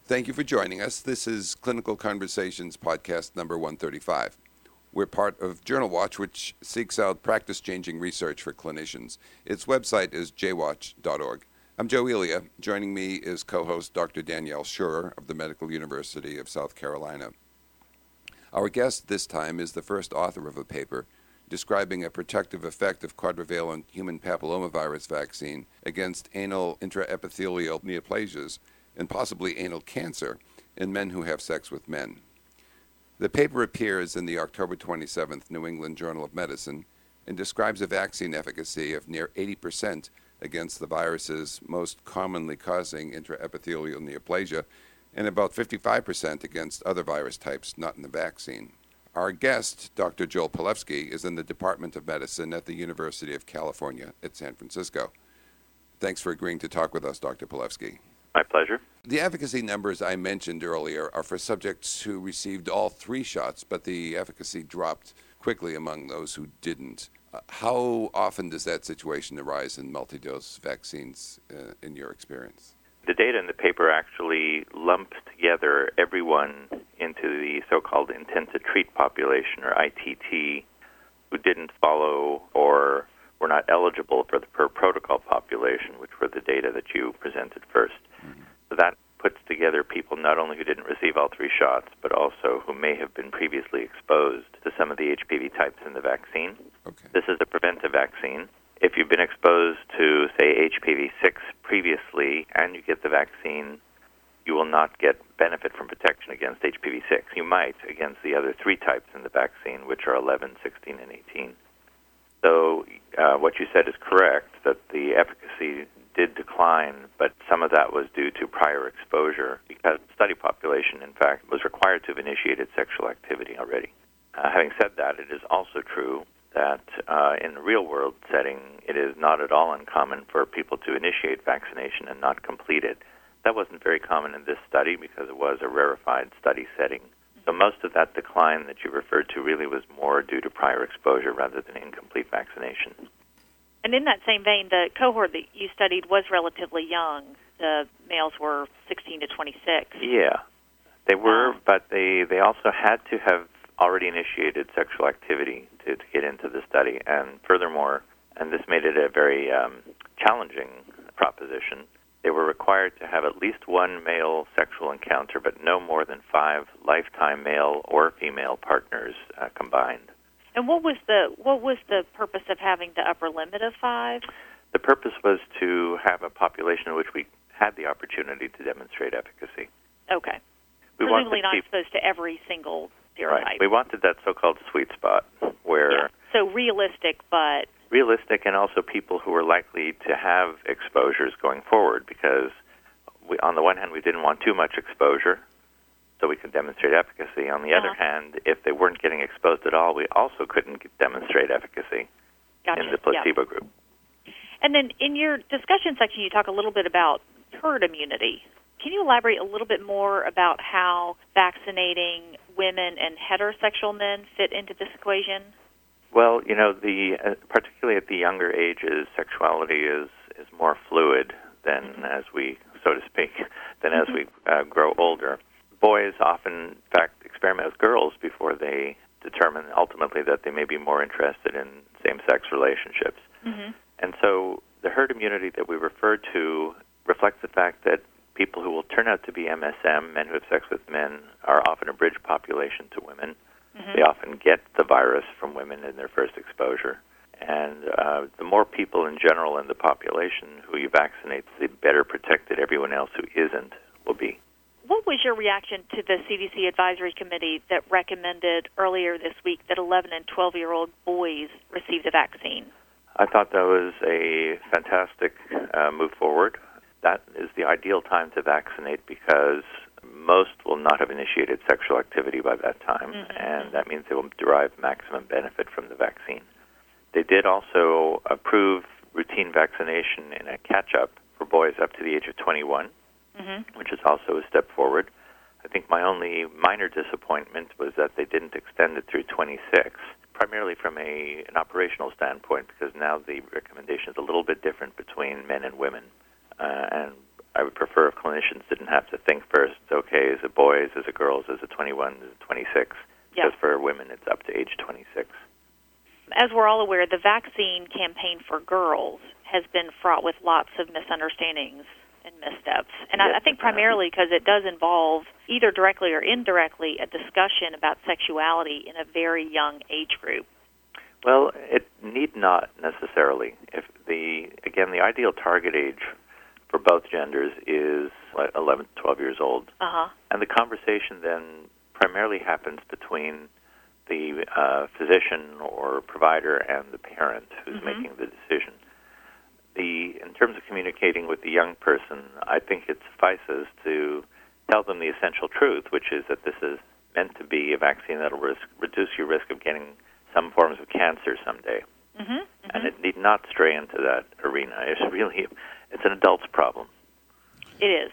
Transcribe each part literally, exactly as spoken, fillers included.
Thank you for joining us. This is Clinical Conversations podcast number one thirty-five. We're part of Journal Watch, which seeks out practice-changing research for clinicians. Its website is j watch dot org. I'm Joe Elia. Joining me is co-host Doctor Danielle Schurer of the Medical University of South Carolina. Our guest this time is the first author of a paper describing a protective effect of quadrivalent human papillomavirus vaccine against anal intraepithelial neoplasias and possibly anal cancer in men who have sex with men. The paper appears in the October twenty-seventh New England Journal of Medicine and describes a vaccine efficacy of near eighty percent against the viruses most commonly causing intraepithelial neoplasia and about fifty-five percent against other virus types not in the vaccine. Our guest, Doctor Joel Palefsky, is in the Department of Medicine at the University of California at San Francisco. Thanks for agreeing to talk with us, Doctor Palefsky. My pleasure. The efficacy numbers I mentioned earlier are for subjects who received all three shots, but the efficacy dropped quickly among those who didn't. Uh, how often does that situation arise in multi-dose vaccines uh, in your experience? The data in the paper actually lumped together everyone into the so-called intent-to-treat population, or I T T, who didn't follow or were not eligible for the per-protocol population, which were the data that you presented first. Mm-hmm. So that puts together people not only who didn't receive all three shots, but also who may have been previously exposed to some of the H P V types in the vaccine. Okay. This is a preventive vaccine. If you've been exposed to, say, H P V six previously and you get the vaccine, you will not get benefit from protection against H P V six. You might against the other three types in the vaccine, which are eleven, sixteen, and eighteen. So uh, what you said is correct, that the efficacy did decline, but some of that was due to prior exposure because the study population, in fact, was required to have initiated sexual activity already. Uh, having said that, it is also true that uh, in the real-world setting, it is not at all uncommon for people to initiate vaccination and not complete it. That wasn't very common in this study because it was a rarefied study setting. So most of that decline that you referred to really was more due to prior exposure rather than incomplete vaccination. And in that same vein, the cohort that you studied was relatively young. The males were sixteen to twenty-six. Yeah, they were, um, but they, they also had to have already initiated sexual activity to, to get into the study. And furthermore, and this made it a very um, challenging proposition, they were required to have at least one male sexual encounter, but no more than five lifetime male or female partners uh, combined. And what was the what was the purpose of having the upper limit of five? The purpose was to have a population in which we had the opportunity to demonstrate efficacy. Okay. We Presumably not keep, exposed to every single serotype. Right. We wanted that so-called sweet spot where... Yeah. So realistic, but... Realistic, and also people who were likely to have exposures going forward, because we, on the one hand, we didn't want too much exposure, so we could demonstrate efficacy. On the uh-huh. other hand, if they weren't getting exposed at all, we also couldn't demonstrate efficacy gotcha. in the placebo yeah. group. And then in your discussion section, you talk a little bit about herd immunity. Can you elaborate a little bit more about how vaccinating women and heterosexual men fit into this equation? Well, you know, the uh, particularly at the younger ages, sexuality is, is more fluid than mm-hmm. as we, so to speak, than mm-hmm. as we uh, grow older. Boys often, in fact, experiment with girls before they determine ultimately that they may be more interested in same-sex relationships. Mm-hmm. And so the herd immunity that we refer to reflects the fact that people who will turn out to be M S M, men who have sex with men, are often a bridge population to women. Mm-hmm. They often get the virus from women in their first exposure. And uh, the more people in general in the population who you vaccinate, the better protected everyone else who isn't will be. What was your reaction to the C D C Advisory Committee that recommended earlier this week that eleven and twelve-year-old boys receive the vaccine? I thought that was a fantastic uh, move forward. That is the ideal time to vaccinate because most will not have initiated sexual activity by that time, mm-hmm. and that means they will derive maximum benefit from the vaccine. They did also approve routine vaccination in a catch-up for boys up to the age of twenty-one, mm-hmm. which is also a step forward. I think my only minor disappointment was that they didn't extend it through twenty-six, primarily from a an operational standpoint, because now the recommendation is a little bit different between men and women. Uh, and I would prefer if clinicians didn't have to think first, okay, is it boys, is it girls, is it twenty-one, is it twenty-six? Yeah. Because for women, it's up to age twenty-six. As we're all aware, the vaccine campaign for girls has been fraught with lots of misunderstandings and missteps. And yes, I, I think primarily because it does involve, either directly or indirectly, a discussion about sexuality in a very young age group. Well, it need not necessarily. If the again, the ideal target age for both genders is like eleven to twelve years old. Uh-huh. And the conversation then primarily happens between the uh, physician or provider and the parent who's mm-hmm. making the decision. The in terms of communicating with the young person, I think it suffices to tell them the essential truth, which is that this is meant to be a vaccine that will risk, reduce your risk of getting some forms of cancer someday. Mm-hmm. Mm-hmm. And it need not stray into that arena. It's really, it's an adult's problem. It is.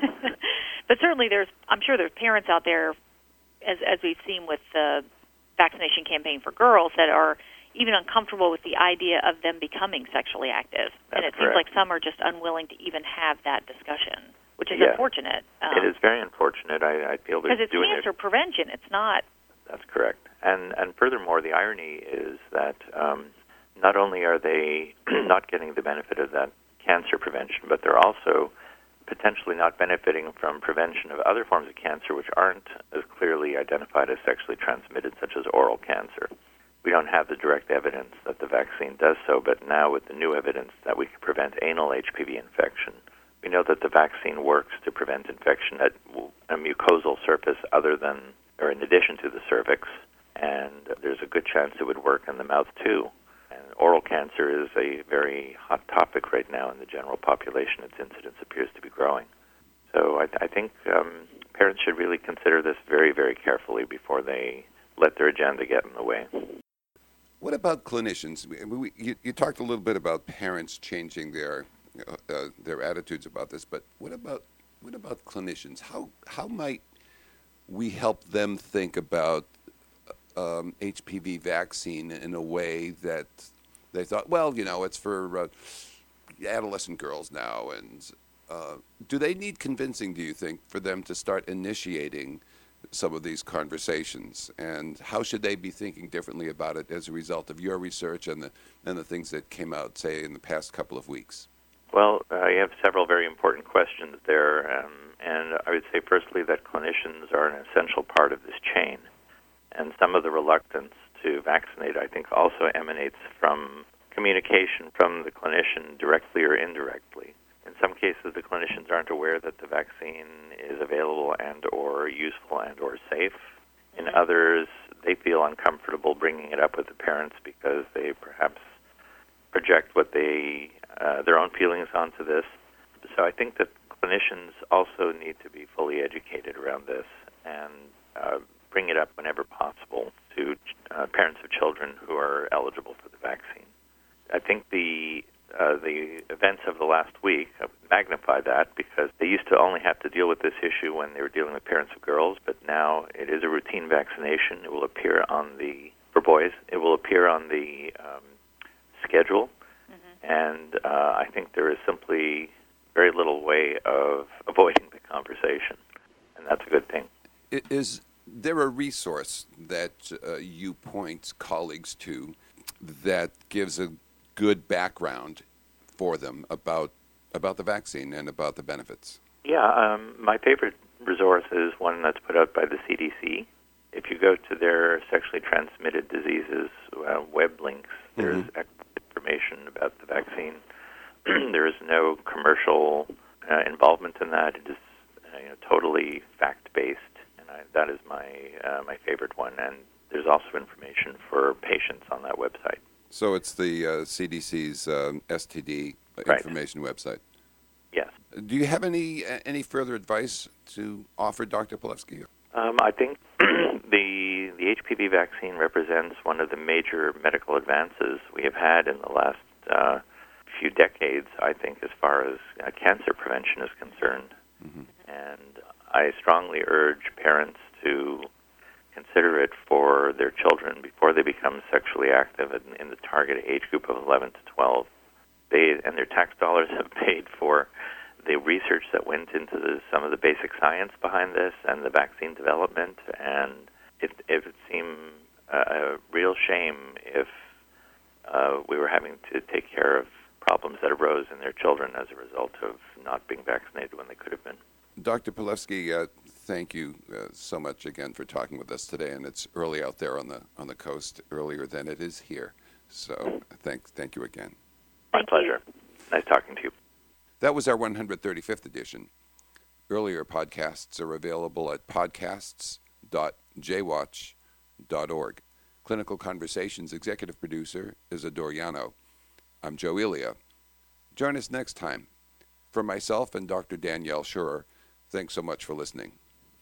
But certainly there's, I'm sure there's parents out there, as as we've seen with the vaccination campaign for girls, that are even uncomfortable with the idea of them becoming sexually active. That's and it correct. seems like some are just unwilling to even have that discussion, which is Yeah. unfortunate. Um, it is very unfortunate. I, I feel they're because it's doing cancer it. prevention. It's not. That's correct. And and furthermore, the irony is that um, not only are they not getting the benefit of that cancer prevention, but they're also potentially not benefiting from prevention of other forms of cancer which aren't as clearly identified as sexually transmitted, such as oral cancer. We don't have the direct evidence that the vaccine does so, but now with the new evidence that we can prevent anal H P V infection, we know that the vaccine works to prevent infection at a mucosal surface other than, or in addition to the cervix, and there's a good chance it would work in the mouth too. And oral cancer is a very hot topic right now in the general population. Its incidence appears to be growing. So I, I think um, parents should really consider this very, very carefully before they let their agenda get in the way. What about clinicians? We, we, you, you talked a little bit about parents changing their uh, their attitudes about this, but what about what about clinicians? How how might we help them think about um, H P V vaccine in a way that they thought, well, you know, it's for uh, adolescent girls now, and uh, do they need convincing, do you think, for them to start initiating some of these conversations, and how should they be thinking differently about it as a result of your research and the and the things that came out, say, in the past couple of weeks? Well, uh, you have several very important questions there, um, and I would say firstly that clinicians are an essential part of this chain, and some of the reluctance to vaccinate, I think, also emanates from communication from the clinician directly or indirectly. In some cases, the clinicians aren't aware that the vaccine is available and or useful and or safe. In Mm-hmm. others, they feel uncomfortable bringing it up with the parents because they perhaps project what they uh, their own feelings onto this. So I think that clinicians also need to be fully educated around this and uh, bring it up whenever possible to uh, parents of children who are eligible for the vaccine. I think the Uh, the events of the last week magnify that because they used to only have to deal with this issue when they were dealing with parents of girls, but now it is a routine vaccination. It will appear on the, for boys, it will appear on the um, schedule, mm-hmm. and uh, I think there is simply very little way of avoiding the conversation, and that's a good thing. Is there a resource that uh, you point colleagues to that gives a good background for them about about the vaccine and about the benefits? Yeah, um, my favorite resource is one that's put out by the C D C. If you go to their sexually transmitted diseases uh, web links, there's mm-hmm. information about the vaccine. There is no commercial uh, involvement in that. It is uh, you know, totally fact-based, and I, that is my uh, my favorite one. And there's also information for patients on that website. So it's the uh, C D C's um, S T D right. information website. Yes. Do you have any any further advice to offer, Doctor Pilevsky? Um, I think the the H P V vaccine represents one of the major medical advances we have had in the last uh, few decades, I think, as far as uh, cancer prevention is concerned. Mm-hmm. And I strongly urge parents to consider it for their children before they become sexually active in, in the target age group of eleven to twelve. They and their tax dollars have paid for the research that went into the, some of the basic science behind this and the vaccine development, and it, it would seem a, a real shame if uh, we were having to take care of problems that arose in their children as a result of not being vaccinated when they could have been. Doctor Palevsky, uh, thank you uh, so much again for talking with us today. And it's early out there on the on the coast, earlier than it is here. So thank thank you again. My pleasure. Nice talking to you. That was our one hundred thirty-fifth edition. Earlier podcasts are available at podcasts dot j watch dot org. Clinical Conversations executive producer is Ador Yano. I'm Joe Elia. Join us next time. For myself and Doctor Danielle Schurer, thanks so much for listening.